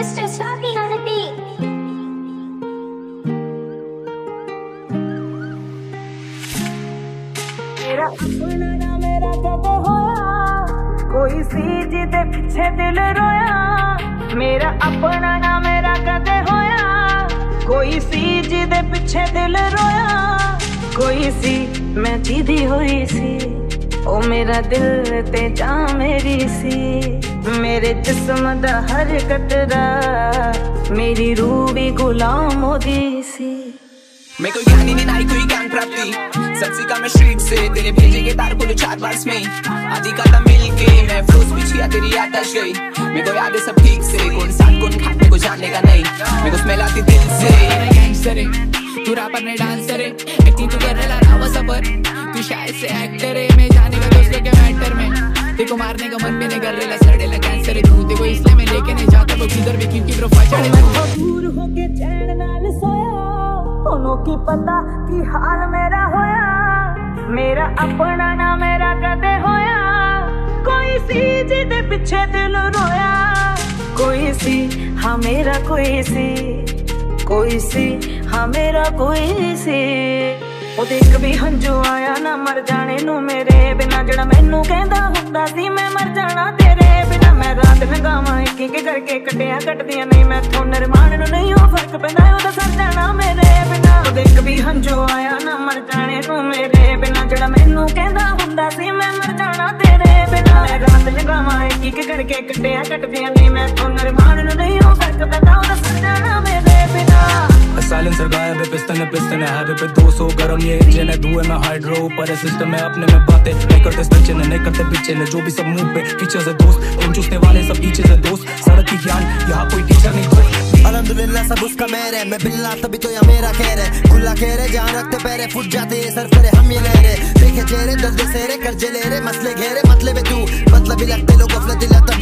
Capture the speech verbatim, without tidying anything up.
Mister Sloppy on the beat. मेरा अपना ना मेरा कदे होया, कोई सी जिदे पिछे दिल रोया। मेरा अपना ना मेरा कदे होया, कोई सी जिदे पिछे दिल रोया। कोई सी मैं जीदी हुई सी, ओ मेरा दिल ते जा मेरी सी। मेरे जिस्म दा हर कतरा मेरी रूह भी गुलाम होदी सी। मैं कोई ज्ञानी नहीं नाई कोई ज्ञान प्राप्ति, सच्ची का मैं स्ट्रीट से तेरे भेजेंगे तार को चार बार में आदि का था मिल के मैं फ्लोस बिछिया तेरी आतश गई। मेरे को याद है सब ठीक से कौन साथ कौन खाते को जानने का नहीं, मेरे को स्मेल आती दिल से। गैंगस्टर है तू रैपर ने डांसर है, एक्टिंग तू कर रहा रावा सफर, तू शायद से एक्टर है। मैं जाने का दोस्त के मैटर में तेरे को मारने का मन भी नहीं कर रहा, सड़ेला कैंसर है तू, तेरे को इसलिए मैं लेके नहीं जाता वो किधर भी क्योंकि प्रोफाइल चढ़े। मैं दूर होके चैन नाल सोया, उन्हों की पता कि हाल मेरा होया। मेरा अपना ना मेरा कदे होया, कोई सी जिदे पिछे दिल रोया। कोई सी हाँ मेरा कोई सी, कोई सी हाँ मेरा कोई सी। ओ देख भी हंजू आया ना मर जाने नू मेरे बिना, जड़ा मैनू कहंदा हुंदा सी मैं मर जाना तेरे बिना। मैं रात लगावां एक एक करके कटिया कटदियां नहीं, मैं थों निर्माण नू नहीं हो फर्क पैंदा ओदा सर जाना मेरे बिना। ओ देख भी हंजू आया ना मर जाने नू मेरे बिना, जड़ा मैनू कहंदा हुंदा सी मैं मर जाना तेरे बिना। मैं रात लगावां एक एक करके कटिया कटदियां नहीं, मैं थों निर्माण नू नहीं हो फर्क पैंदा ओदा सर जाना मेरे बिना। साइलेंसर गायब है, पिस्टन है पिस्टन है हाईवे पे दो सौ गरम ये इंजन है, धुएं में हाइड्रो ऊपर है सिस्टम है। अपने में बातें नहीं करते स्टिच ने नहीं करते पीछे ने, जो भी सब मुंह पे फीचर्स है दोस्त, इन चूसने वाले सब पीछे से दोस्त। सड़क की ज्ञान यहाँ कोई टीचर नहीं दोस्त, अल्हम्दुलिल्लाह सब उसका मेहर है। मैं बिल्ला तभी तो या मेरा खैर है, खुला खैर है जहाँ रखते पैरे फुट जाते ये सर फेरे हम ये लहरे। देखे चेहरे दर्द सेरे कर्जे ले रहे मसले घेरे, मतलब तू मतलब ही लगते लोग गफलत दिलाता